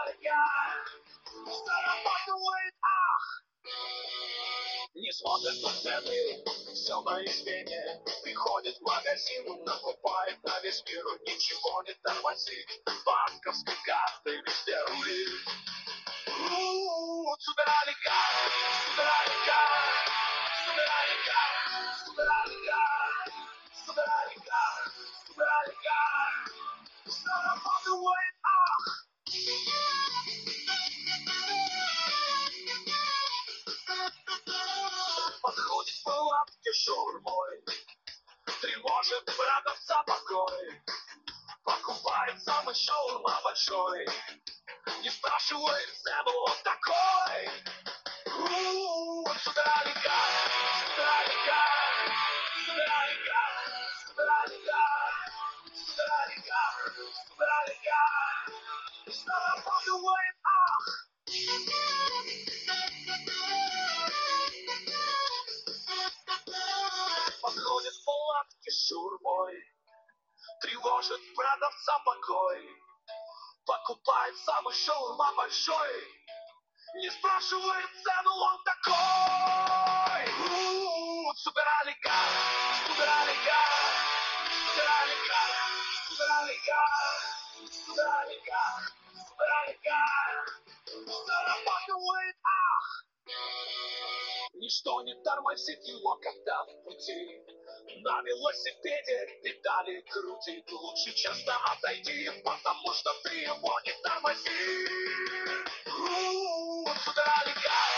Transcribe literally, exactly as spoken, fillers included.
Зарабатывает, ах! Не смотрит на цены, все на измене. Приходит в магазин, накупает на весь мир. Ничего не тормозит, банковской картой везде рулит. Супералика, супералика, супералика, супералика, супералика, супералика. Зарабатывает, ах! Подходит в лапке шаурмой, тревожит продавца покой. Покупает самый шаурма большой, не спрашивает цену, он такой. Супералика, супералика, супералика, супералика, супералика, супералика. Зарабатывает, ах! Подходит в палатке с шаурмой, тревожит продавца покой. Покупает самый шаурма большой, не спрашивает цену, он такой. Супералика, супералика, супералика, супералика, супералика, супералика. Зарабатывает, ах! Ничто не тормозит его, когда в пути. На велосипеде педали крутит. Лучше часто отойди, потому что ты его не тормозишь. Супералика.